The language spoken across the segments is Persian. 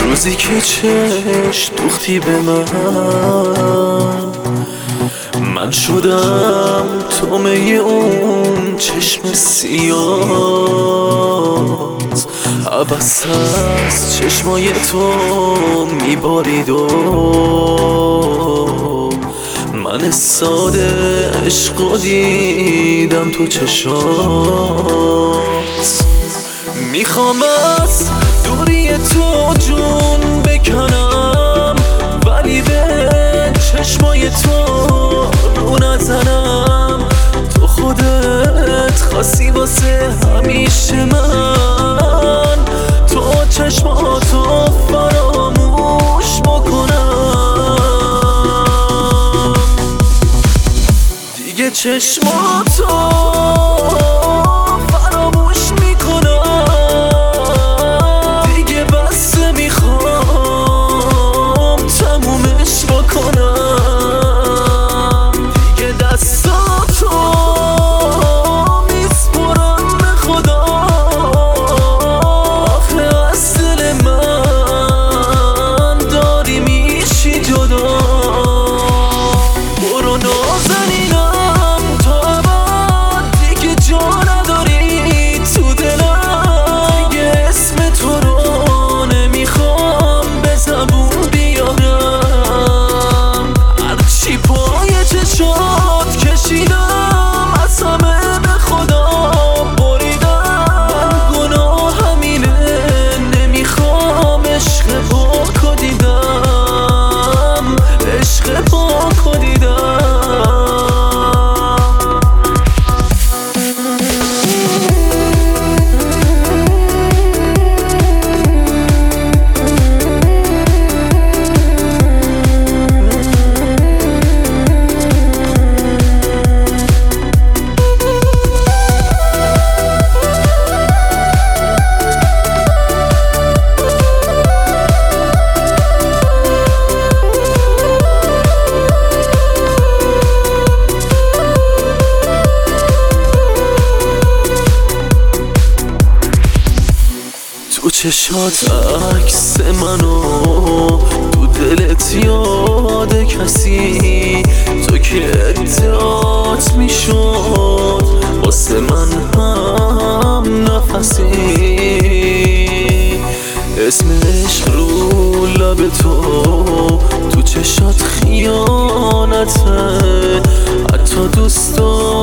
روزی که چشم دوختی به من شدم تومه اون چشم سیاهت. عبس از چشمای تو میبارید و من ساده عشقو دیدم تو چشات. میخوام از دوری تو جون بکنم ولی به چشمای تو رو نزنم. تو خودت خاصی واسه همیشه من تو چشماتو فراموش بکنم. دیگه چشماتو تو چشات عکس منو تو دلت یاد کسی تو که ادعات میشد واسه من هم نفسی. اسم عشق رو لب تو چشات خیانته حتی دوست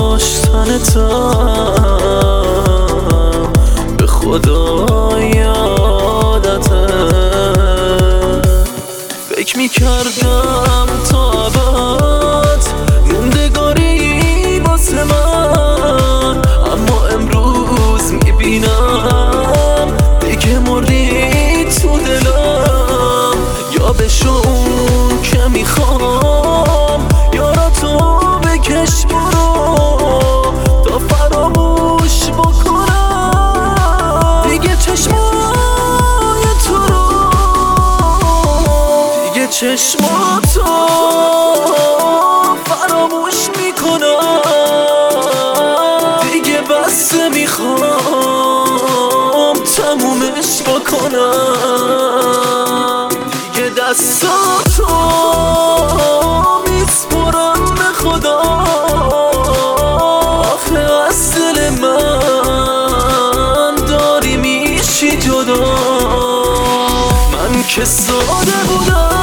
داشتنتم به خدا یادته. فکر میکردم تا ابد موندگاری واسه من اما امروز میبینم دیگه مردی تو دلم. یا بشو اون که میخوام یا را تو بکش برو تا فراموش بکنم دیگه چشمای تو رو. دیگه چشماتو فراموش میکنم دیگه بس میخوام تمومش بکنم. دیگه دستاتو میسپرم به خدا آخه از دل من داری میشی جدا. من که ساده بودم